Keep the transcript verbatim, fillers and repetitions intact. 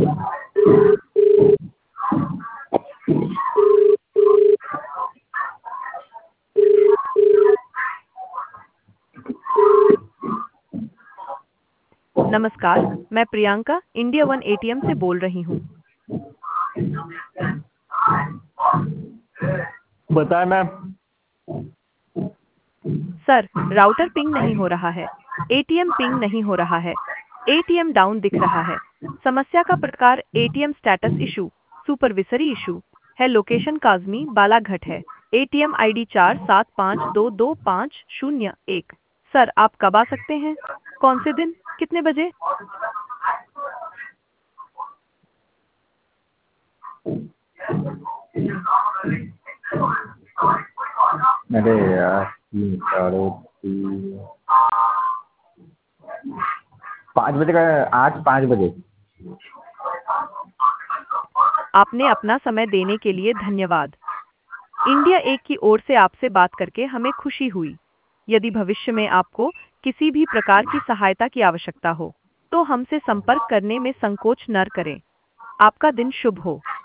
नमस्कार, मैं Priyanka India one ATM से बोल रही हूँ। बताएं मैम। सर, राउटर पिंग नहीं हो रहा है। एटीएम पिंग नहीं हो रहा है। एटीएम डाउन दिख रहा है। समस्या का प्रकार ATM status issue, supervisory issue है। लोकेशन काजमी बालाघाट है। एटीएम आईडी चार सात पाँच दो दो पाँच शून्य एक। सर, आप कब आ सकते हैं? कौन से दिन? कितने बजे? अरे यार तीन साढ़े तीन पाँच बजे का, आज पाँच बजे। आपने अपना समय देने के लिए धन्यवाद। इंडिया एक की ओर से आपसे बात करके हमें खुशी हुई। यदि भविष्य में आपको किसी भी प्रकार की सहायता की आवश्यकता हो, तो हमसे संपर्क करने में संकोच न करें। आपका दिन शुभ हो।